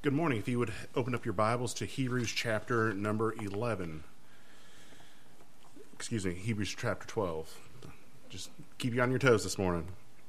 Good morning. If you would open up your Bibles to Hebrews chapter number 11. Hebrews chapter 12. Just keep you on your toes this morning.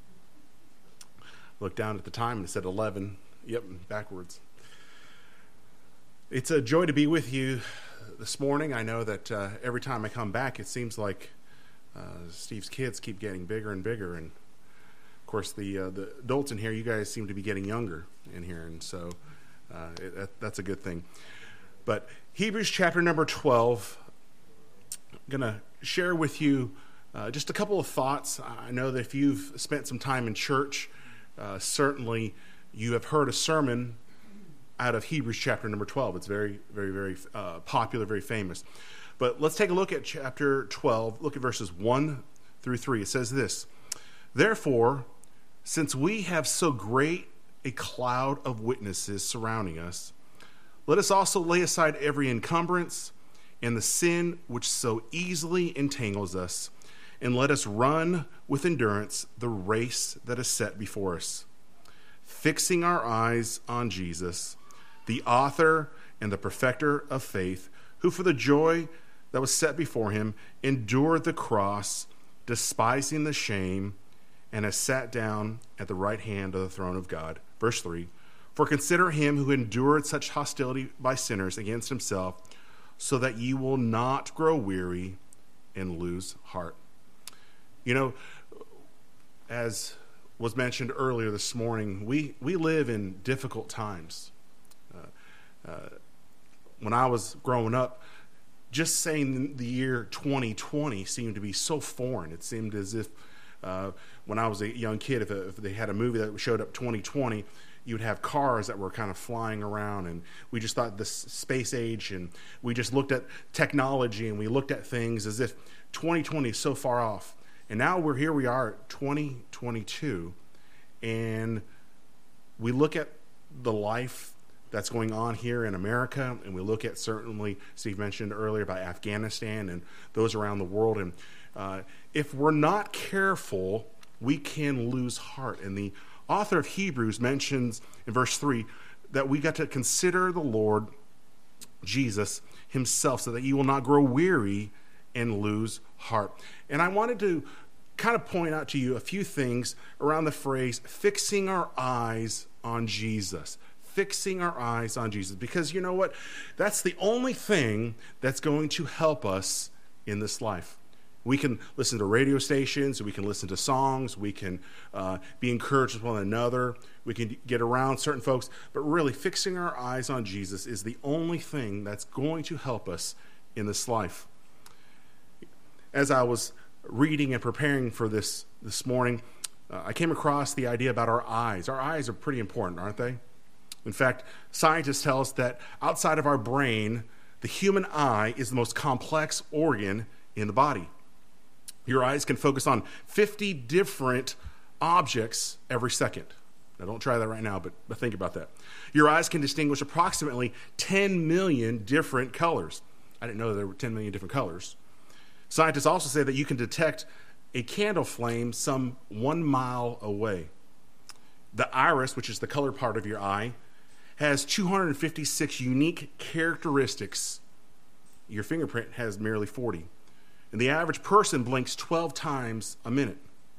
Look down at the time and it said 11. Yep, backwards. It's a joy to be with you this morning. I know that every time I come back, it seems like Steve's kids keep getting bigger and bigger. And, of course, the adults in here, you guys seem to be getting younger in here. And so that's a good thing. But Hebrews chapter number 12, I'm going to share with you just a couple of thoughts. I know that if you've spent some time in church, certainly you have heard a sermon out of Hebrews chapter number 12. It's very, very, very popular, very famous. But let's take a look at chapter 12. Look at verses 1 through 3. It says this: "Therefore, since we have so great a cloud of witnesses surrounding us, let us also lay aside every encumbrance and the sin which so easily entangles us, and let us run with endurance the race that is set before us, fixing our eyes on Jesus, the author and the perfecter of faith, who for the joy that was set before him endured the cross, despising the shame, and has sat down at the right hand of the throne of God." Verse 3, "For consider him who endured such hostility by sinners against himself, so that ye will not grow weary and lose heart." You know, as was mentioned earlier this morning, we live in difficult times. When I was growing up, just saying the year 2020 seemed to be so foreign. It seemed as if when I was a young kid, if they had a movie that showed up 2020, you would have cars that were kind of flying around, and we just thought this space age, and we just looked at technology, and we looked at things as if 2020 is so far off. And now we are at 2022, and we look at the life that's going on here in America, and we look at, certainly, Steve mentioned earlier about Afghanistan and those around the world, and if we're not careful, we can lose heart. And the author of Hebrews mentions in verse 3 that we got to consider the Lord Jesus himself, so that you will not grow weary and lose heart. And I wanted to kind of point out to you a few things around the phrase fixing our eyes on Jesus. Fixing our eyes on Jesus. Because you know what? That's the only thing that's going to help us in this life. We can listen to radio stations, we can listen to songs, we can be encouraged with one another, we can get around certain folks, but really fixing our eyes on Jesus is the only thing that's going to help us in this life. As I was reading and preparing for this morning, I came across the idea about our eyes. Our eyes are pretty important, aren't they? In fact, scientists tell us that outside of our brain, the human eye is the most complex organ in the body. Your eyes can focus on 50 different objects every second. Now, don't try that right now, but think about that. Your eyes can distinguish approximately 10 million different colors. I didn't know there were 10 million different colors. Scientists also say that you can detect a candle flame some 1 mile away. The iris, which is the color part of your eye, has 256 unique characteristics. Your fingerprint has merely 40. And the average person blinks 12 times a minute.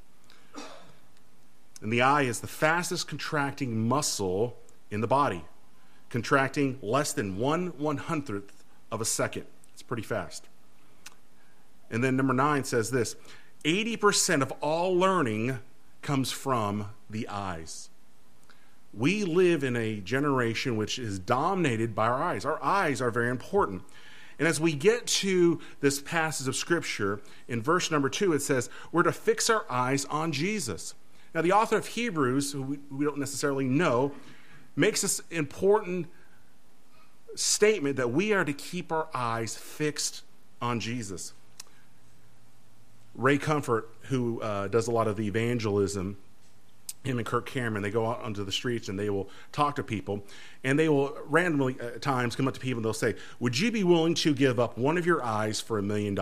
And the eye is the fastest contracting muscle in the body, contracting less than 1/100th of a second. It's pretty fast. And then number 9 says this: 80% of all learning comes from the eyes. We live in a generation which is dominated by our eyes. Our eyes are very important. And as we get to this passage of Scripture, in verse number 2, it says, we're to fix our eyes on Jesus. Now, the author of Hebrews, who we don't necessarily know, makes this important statement that we are to keep our eyes fixed on Jesus. Ray Comfort, who does a lot of the evangelism, him and Kirk Cameron, they go out onto the streets and they will talk to people, and they will randomly at times come up to people and they'll say, would you be willing to give up one of your eyes for $1 million?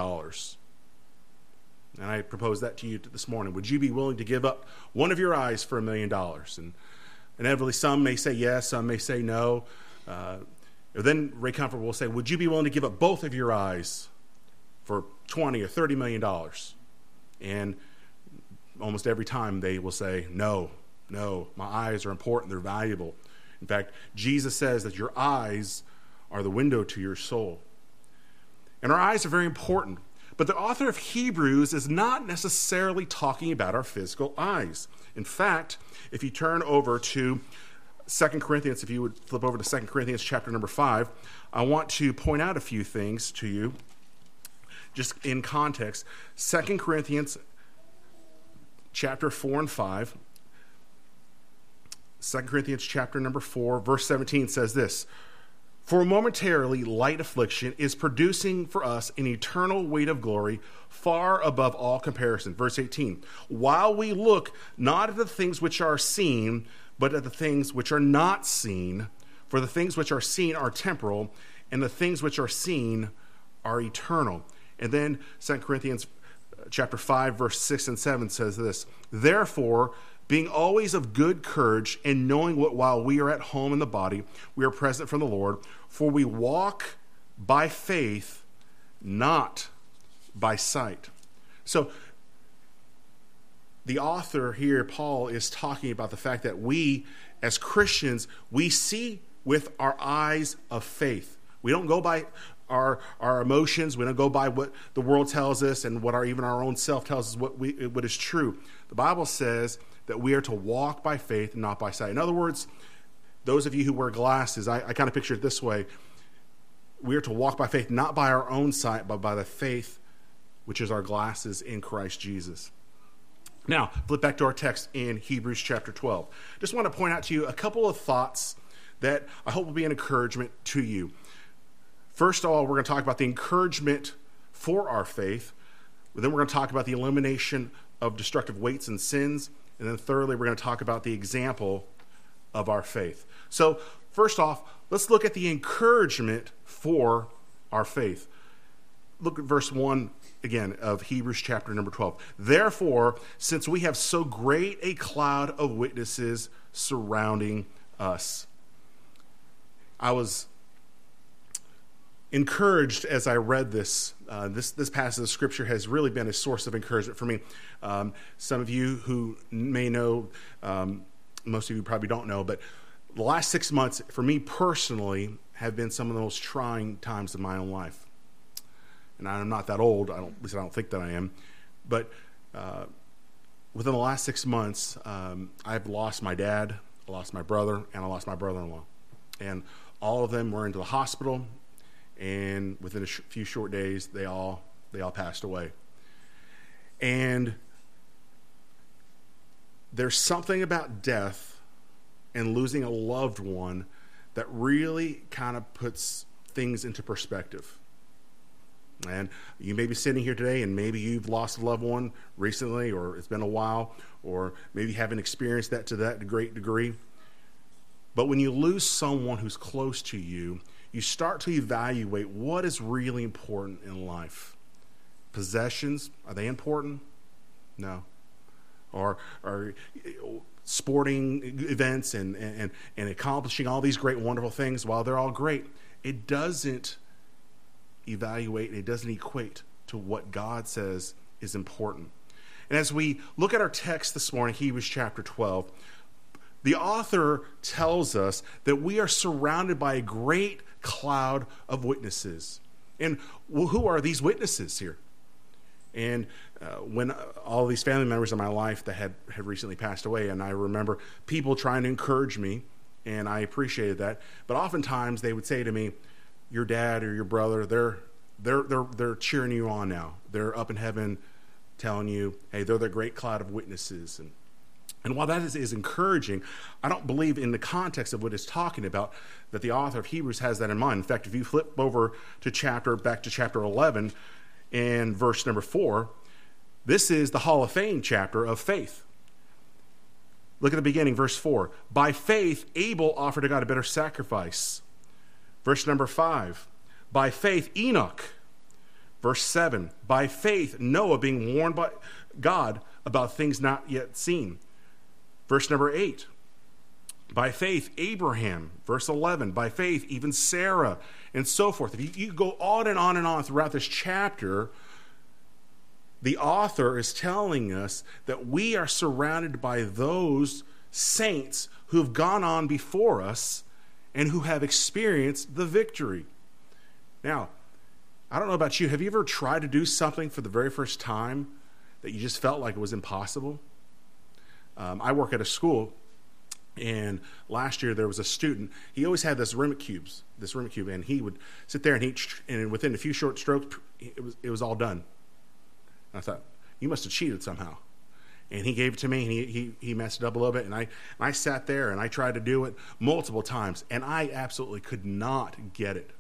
And I propose that to you this morning. Would you be willing to give up one of your eyes for $1 million? And Inevitably, some may say yes, some may say no. Then Ray Comfort will say, would you be willing to give up both of your eyes for $20 or $30 million? And almost every time they will say, no, my eyes are important, they're valuable. In fact, Jesus says that your eyes are the window to your soul. And our eyes are very important. But the author of Hebrews is not necessarily talking about our physical eyes. In fact, if you turn over to 2 Corinthians, if you would flip over to 2 Corinthians chapter number 5, I want to point out a few things to you, just in context. 2 Corinthians chapter 4 and 5. 2 Corinthians chapter number 4, verse 17 says this, for momentarily light affliction is producing for us an eternal weight of glory far above all comparison. Verse 18, while we look not at the things which are seen, but at the things which are not seen. For the things which are seen are temporal, and the things which are seen are eternal. And then 2 Corinthians chapter 5, verse 6 and 7 says this, therefore, being always of good courage, and knowing what while we are at home in the body, we are present from the Lord, for we walk by faith, not by sight. So the author here, Paul, is talking about the fact that we, as Christians, we see with our eyes of faith. We don't go by our emotions. We don't go by what the world tells us and what even our own self tells us what is true. The Bible says that we are to walk by faith and not by sight. In other words, those of you who wear glasses, I kind of picture it this way. We are to walk by faith, not by our own sight, but by the faith which is our glasses in Christ Jesus. Now, flip back to our text in Hebrews chapter 12. Just want to point out to you a couple of thoughts that I hope will be an encouragement to you. First of all, we're going to talk about the encouragement for our faith. Then we're going to talk about the elimination of destructive weights and sins. And then thirdly, we're going to talk about the example of our faith. So first off, let's look at the encouragement for our faith. Look at verse 1 again of Hebrews chapter number 12. Therefore, since we have so great a cloud of witnesses surrounding us. I was encouraged as I read this. This passage of scripture has really been a source of encouragement for me. Some of you who may know, most of you probably don't know, but the last 6 months for me personally have been some of the most trying times of my own life. And I'm not that old. At least I don't think that I am. But within the last 6 months, I've lost my dad, I lost my brother, and I lost my brother-in-law. And all of them were into the hospital. And within a few short days, they all passed away. And there's something about death and losing a loved one that really kind of puts things into perspective. And you may be sitting here today and maybe you've lost a loved one recently, or it's been a while, or maybe you haven't experienced that to that great degree. But when you lose someone who's close to you, you start to evaluate what is really important in life. Possessions, are they important? No. Or sporting events and accomplishing all these great, wonderful things, while they're all great, it doesn't evaluate, it doesn't equate to what God says is important. And as we look at our text this morning, Hebrews chapter 12, the author tells us that we are surrounded by a great cloud of witnesses. And who are these witnesses here? And when all these family members in my life that had recently passed away, and I remember people trying to encourage me, and I appreciated that. But oftentimes they would say to me, your dad or your brother, they're cheering you on now. They're up in heaven telling you, hey, they're the great cloud of witnesses. And while that is encouraging, I don't believe in the context of what it's talking about that the author of Hebrews has that in mind. In fact, if you flip over to back to chapter 11 and verse number 4, this is the Hall of Fame chapter of faith. Look at the beginning, verse 4. By faith, Abel offered to God a better sacrifice. Verse number 5. By faith, Enoch. Verse 7. By faith, Noah, being warned by God about things not yet seen. Verse number 8, By faith, Abraham, verse 11, by faith, even Sarah, and so forth. If you go on and on and on throughout this chapter, the author is telling us that we are surrounded by those saints who have gone on before us and who have experienced the victory. Now, I don't know about you. Have you ever tried to do something for the very first time that you just felt like it was impossible? I work at a school. And last year there was a student. He always had this Rubik cube, and he would sit there and within a few short strokes, it was all done. And I thought, you must have cheated somehow. And he gave it to me, and he messed it up a little bit, and I sat there and I tried to do it multiple times, and I absolutely could not get it.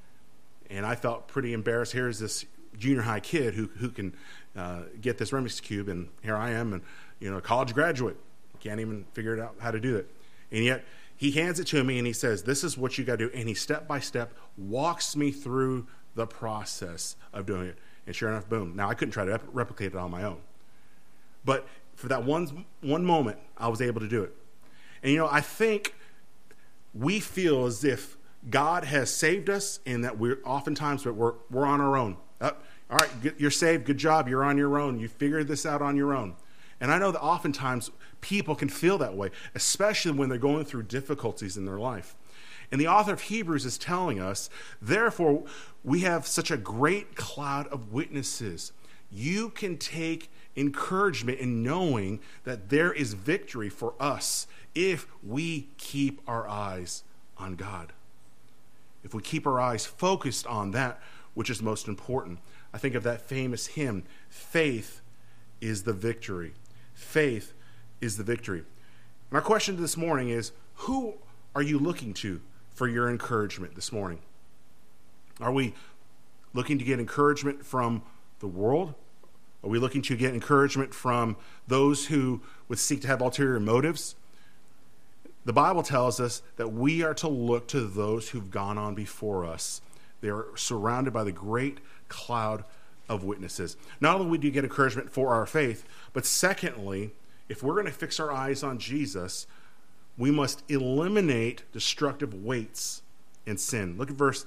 And I felt pretty embarrassed. Here's this junior high kid who can get this Rubik's cube, and here I am, and a college graduate. Can't even figure it out how to do it. And yet he hands it to me and he says, this is what you got to do. And he step by step walks me through the process of doing it. And sure enough, boom. Now I couldn't try to replicate it on my own. But for that one moment, I was able to do it. And I think we feel as if God has saved us and that we're oftentimes we're on our own. All right, you're saved. Good job. You're on your own. You figured this out on your own. And I know that oftentimes people can feel that way, especially when they're going through difficulties in their life. And the author of Hebrews is telling us, therefore, we have such a great cloud of witnesses. You can take encouragement in knowing that there is victory for us if we keep our eyes on God. If we keep our eyes focused on that which is most important. I think of that famous hymn, Faith is the Victory. Faith is the victory. And our question this morning is, who are you looking to for your encouragement this morning? Are we looking to get encouragement from the world? Are we looking to get encouragement from those who would seek to have ulterior motives? The Bible tells us that we are to look to those who've gone on before us. They are surrounded by the great cloud of witnesses. Not only do we get encouragement for our faith, but secondly, if we're going to fix our eyes on Jesus, we must eliminate destructive weights and sin. Look at verse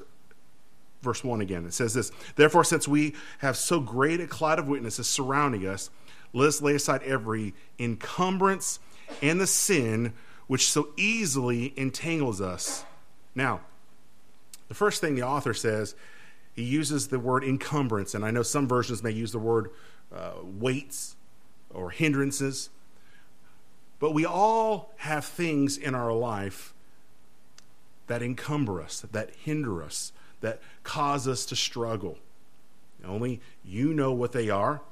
1 again. It says this, therefore, since we have so great a cloud of witnesses surrounding us, let us lay aside every encumbrance and the sin which so easily entangles us. Now, the first thing the author says, he uses the word encumbrance, and I know some versions may use the word weights or hindrances. But we all have things in our life that encumber us, that hinder us, that cause us to struggle. Only you know what they are.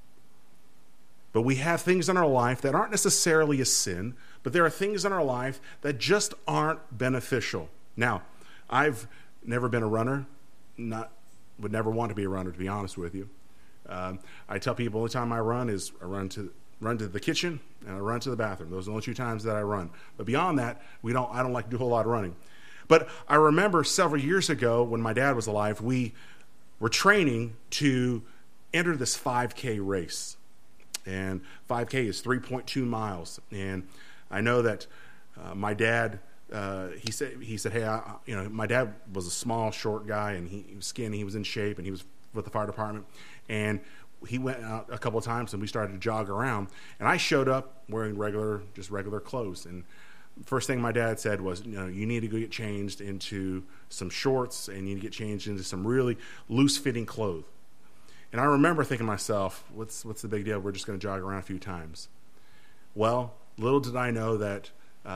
But we have things in our life that aren't necessarily a sin, but there are things in our life that just aren't beneficial. Now, I've never been a runner, would never want to be a runner, to be honest with you. I tell people the only time I run is I run to the kitchen and I run to the bathroom. Those are the only two times that I run. But beyond that, I don't like to do a whole lot of running. But I remember several years ago when my dad was alive, we were training to enter this 5K race. And 5K is 3.2 miles. And I know that my dad, he said, hey, my dad was a small, short guy, and he was skinny, he was in shape, and he was with the fire department. And he went out a couple of times, and we started to jog around. And I showed up wearing regular clothes. And first thing my dad said was, you need to go get changed into some shorts, and you need to get changed into some really loose-fitting clothes. And I remember thinking to myself, what's the big deal? We're just going to jog around a few times. Well, little did I know that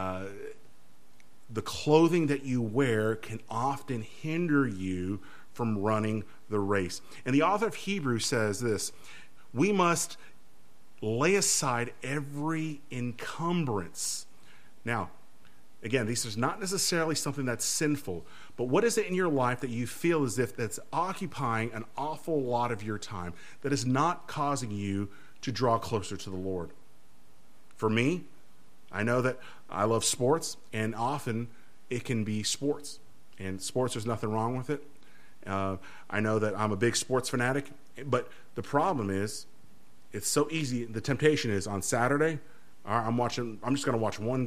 the clothing that you wear can often hinder you from running the race. And the author of Hebrews says this, we must lay aside every encumbrance. Now, again, this is not necessarily something that's sinful, but what is it in your life that you feel as if that's occupying an awful lot of your time that is not causing you to draw closer to the Lord? For me, I know that I love sports, and often it can be sports. And sports, there's nothing wrong with it. I know that I'm a big sports fanatic, but the problem is it's so easy. The temptation is on Saturday, I'm just going to watch one game.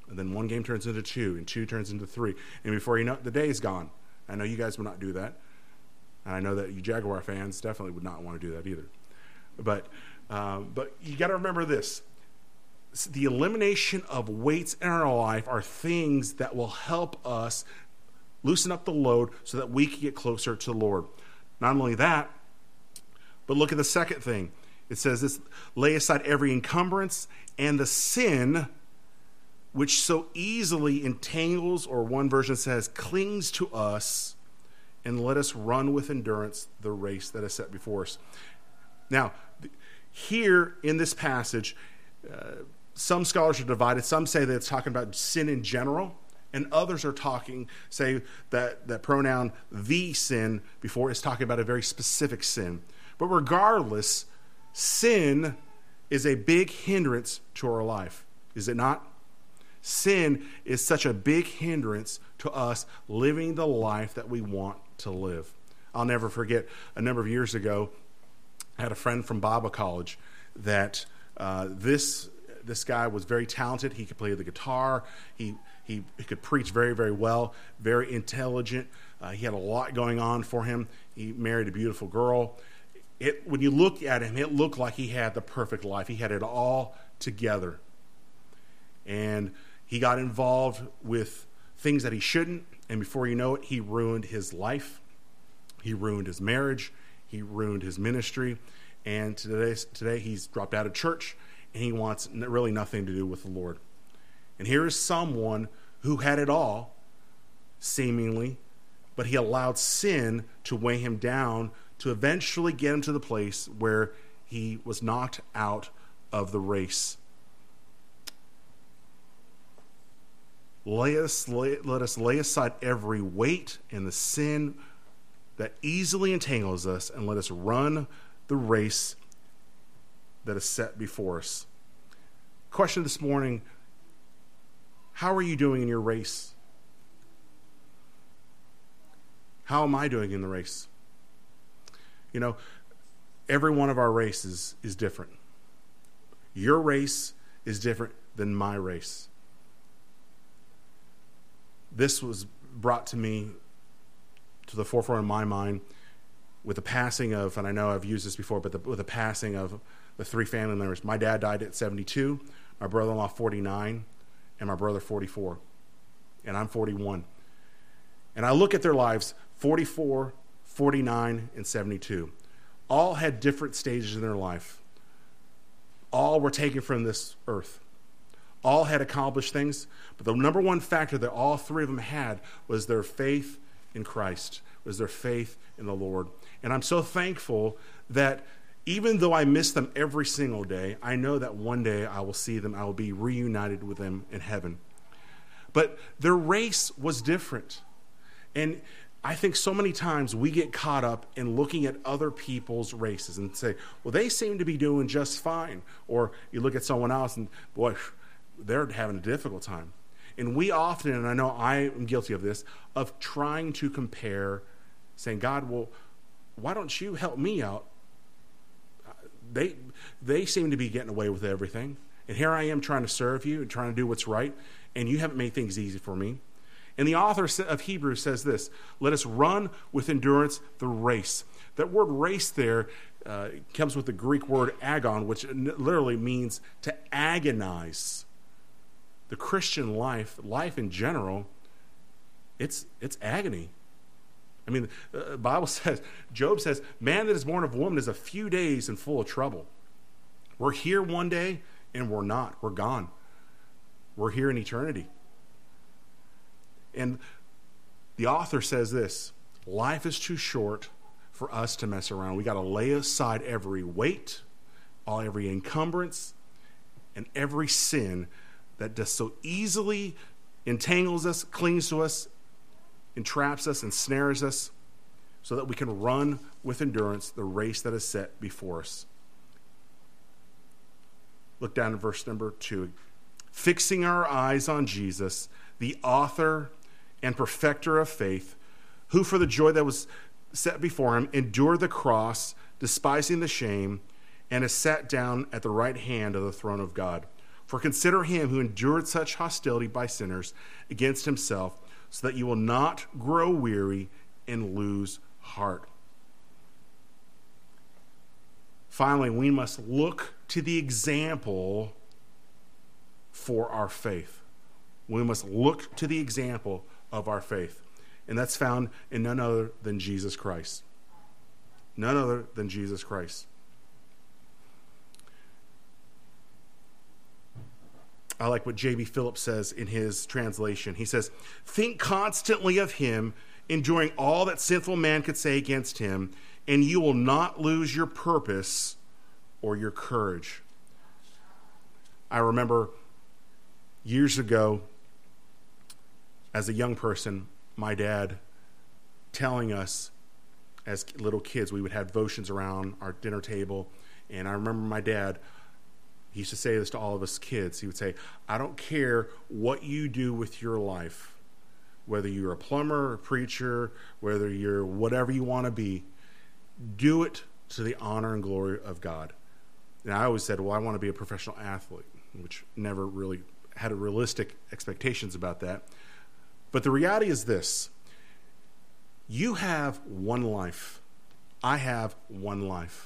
And then one game turns into two, and two turns into three. And before you know it, the day is gone. I know you guys would not do that. And I know that you Jaguar fans definitely would not want to do that either. But you got to remember this. The elimination of weights in our life are things that will help us loosen up the load so that we can get closer to the Lord. Not only that, but look at the second thing. It says this, lay aside every encumbrance and the sin which so easily entangles, or one version says clings to us, and let us run with endurance the race that is set before us. Now, here in this passage, some scholars are divided. Some say that it's talking about sin in general, and others are say that pronoun the sin before is talking about a very specific sin. But regardless, sin is a big hindrance to our life, is it not? Sin is such a big hindrance to us living the life that we want to live. I'll never forget, a number of years ago, I had a friend from Bible college that this guy was very talented. He could play the guitar. He could preach very, very well, very intelligent. He had a lot going on for him. He married a beautiful girl. When you look at him, it looked like he had the perfect life. He had it all together. And he got involved with things that he shouldn't, and before you know it, he ruined his life. He ruined his marriage. He ruined his ministry. And today he's dropped out of church, and he wants really nothing to do with the Lord. And here is someone who had it all, seemingly, but he allowed sin to weigh him down to eventually get him to the place where he was knocked out of the race. Let us lay aside every weight and the sin that easily entangles us, and let us run the race that is set before us. Question this morning, how are you doing in your race? How am I doing in the race? You know, every one of our races is different. Your race is different than my race. This was brought to me to the forefront of my mind with the passing of, and I know I've used this before, but with the passing of the three family members. My dad died at 72, my brother-in-law 49, and my brother 44, and I'm 41. And I look at their lives, 44, 49, and 72. All had different stages in their life. All were taken from this earth. All had accomplished things, but the number one factor that all three of them had was their faith in Christ, was their faith in the Lord. And I'm so thankful that even though I miss them every single day, I know that one day I will see them, I will be reunited with them in heaven. But their race was different. And I think so many times we get caught up in looking at other people's races and say, well, they seem to be doing just fine. Or you look at someone else and, boy, they're having a difficult time. And we often, and I know I am guilty of this, of trying to compare, saying, God, well, why don't you help me out? They seem to be getting away with everything. And here I am trying to serve you and trying to do what's right, and you haven't made things easy for me. And the author of Hebrews says this, let us run with endurance the race. That word race there comes with the Greek word agon, which literally means to agonize. The Christian life in general, it's agony. I mean, the Bible says, Job says, man that is born of woman is a few days and full of trouble. We're here one day and we're not. We're gone. We're here in eternity. And the author says this, life is too short for us to mess around. We got to lay aside every weight, every encumbrance, and every sin that does so easily entangles us, clings to us, entraps us, and snares us, so that we can run with endurance the race that is set before us. Look down at verse number 2. Fixing our eyes on Jesus, the author and perfecter of faith, who for the joy that was set before him endured the cross, despising the shame, and is sat down at the right hand of the throne of God. For consider him who endured such hostility by sinners against himself, so that you will not grow weary and lose heart. Finally, we must look to the example for our faith. We must look to the example of our faith. And that's found in none other than Jesus Christ. None other than Jesus Christ. I like what J.B. Phillips says in his translation. He says, think constantly of him, enduring all that sinful man could say against him, and you will not lose your purpose or your courage. I remember years ago, as a young person, my dad telling us as little kids, we would have devotions around our dinner table, and I remember my dad, he used to say this to all of us kids. He would say, I don't care what you do with your life, whether you're a plumber, a preacher, whether you're whatever you want to be, do it to the honor and glory of God. And I always said, well, I want to be a professional athlete, which never really had realistic expectations about that. But the reality is this. You have one life. I have one life.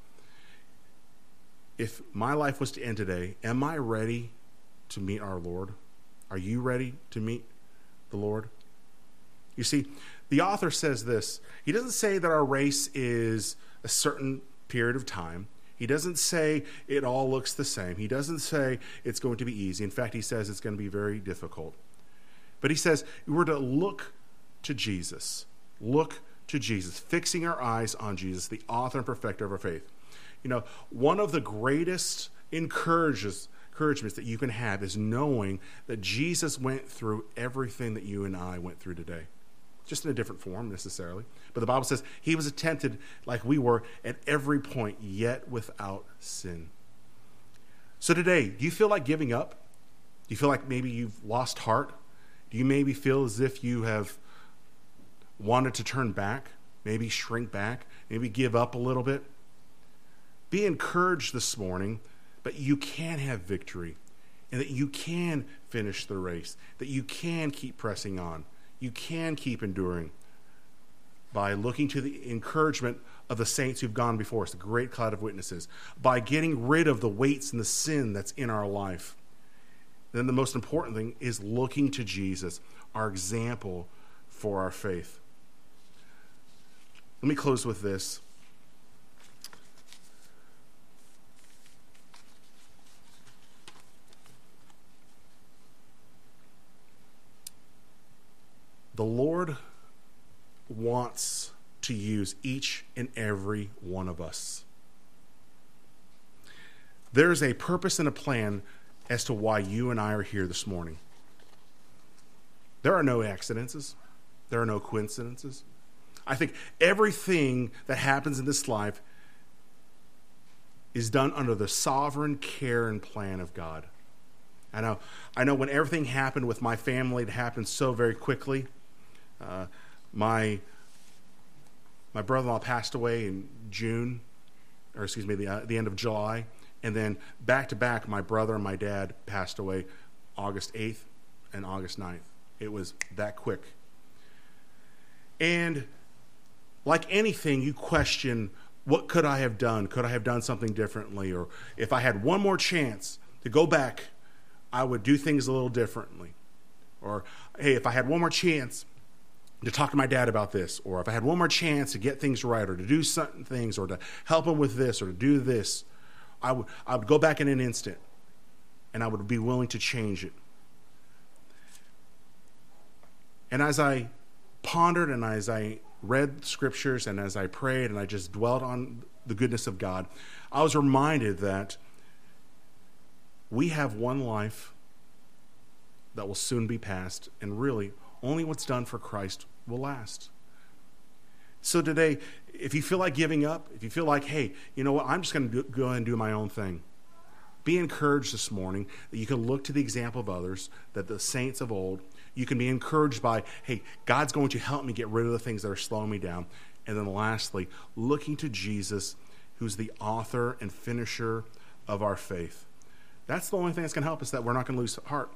If my life was to end today, am I ready to meet our Lord? Are you ready to meet the Lord? You see, the author says this. He doesn't say that our race is a certain period of time. He doesn't say it all looks the same. He doesn't say it's going to be easy. In fact, he says it's going to be very difficult. But he says we're to look to Jesus. Look to Jesus, fixing our eyes on Jesus, the author and perfecter of our faith. You know, one of the greatest encouragements that you can have is knowing that Jesus went through everything that you and I went through today. Just in a different form, necessarily. But the Bible says he was tempted like we were at every point, yet without sin. So today, do you feel like giving up? Do you feel like maybe you've lost heart? Do you maybe feel as if you have wanted to turn back, maybe shrink back, maybe give up a little bit? Be encouraged this morning that you can have victory and that you can finish the race, that you can keep pressing on, you can keep enduring by looking to the encouragement of the saints who've gone before us, the great cloud of witnesses, by getting rid of the weights and the sin that's in our life. Then the most important thing is looking to Jesus, our example for our faith. Let me close with this. The Lord wants to use each and every one of us. There is a purpose and a plan as to why you and I are here this morning. There are no accidents. There are no coincidences. I think everything that happens in this life is done under the sovereign care and plan of God. I know when everything happened with my family, it happened so very quickly. My brother-in-law passed away in June, or excuse me, the end of July, and then back to back, my brother and my dad passed away August 8th and August 9th. It was that quick. And like anything, you question, what could I have done? Could I have done something differently? Or if I had one more chance to go back, I would do things a little differently. Or, hey, if I had one more chance to talk to my dad about this, or if I had one more chance to get things right, or to do certain things, or to help him with this, or to do this, I would go back in an instant, and I would be willing to change it. And as I pondered, and as I read scriptures, and as I prayed, and I just dwelt on the goodness of God, I was reminded that we have one life that will soon be past, and really, only what's done for Christ will last. So today, if you feel like giving up, if you feel like, hey, you know what, I'm just going to go ahead and do my own thing, be encouraged this morning that you can look to the example of others, that the saints of old, you can be encouraged by, hey, God's going to help me get rid of the things that are slowing me down. And then lastly, looking to Jesus, who's the author and finisher of our faith. That's the only thing that's going to help us, that we're not going to lose heart.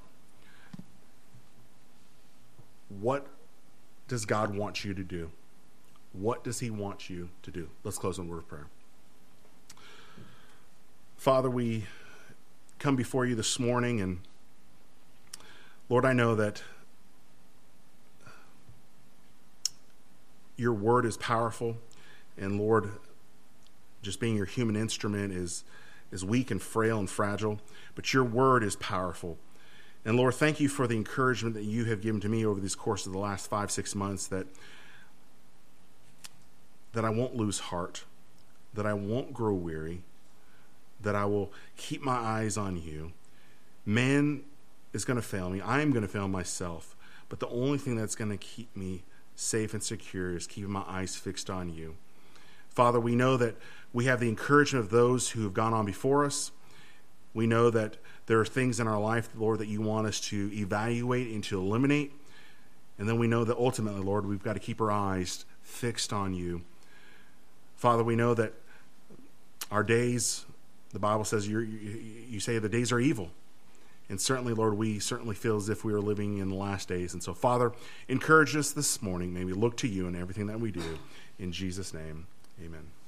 What does God want you to do? What does he want you to do? Let's close on a word of prayer. Father, we come before you this morning, and Lord, I know that your word is powerful, and Lord, just being your human instrument is weak and frail and fragile, but your word is powerful. And Lord, thank you for the encouragement that you have given to me over this course of the last 5-6 months, that I won't lose heart, that I won't grow weary, that I will keep my eyes on you. Man is going to fail me. I am going to fail myself. But the only thing that's going to keep me safe and secure is keeping my eyes fixed on you. Father, we know that we have the encouragement of those who have gone on before us. We know that there are things in our life, Lord, that you want us to evaluate and to eliminate. And then we know that ultimately, Lord, we've got to keep our eyes fixed on you. Father, we know that our days, the Bible says, you say the days are evil. And certainly, Lord, we certainly feel as if we are living in the last days. And so, Father, encourage us this morning. May we look to you in everything that we do. In Jesus' name, amen.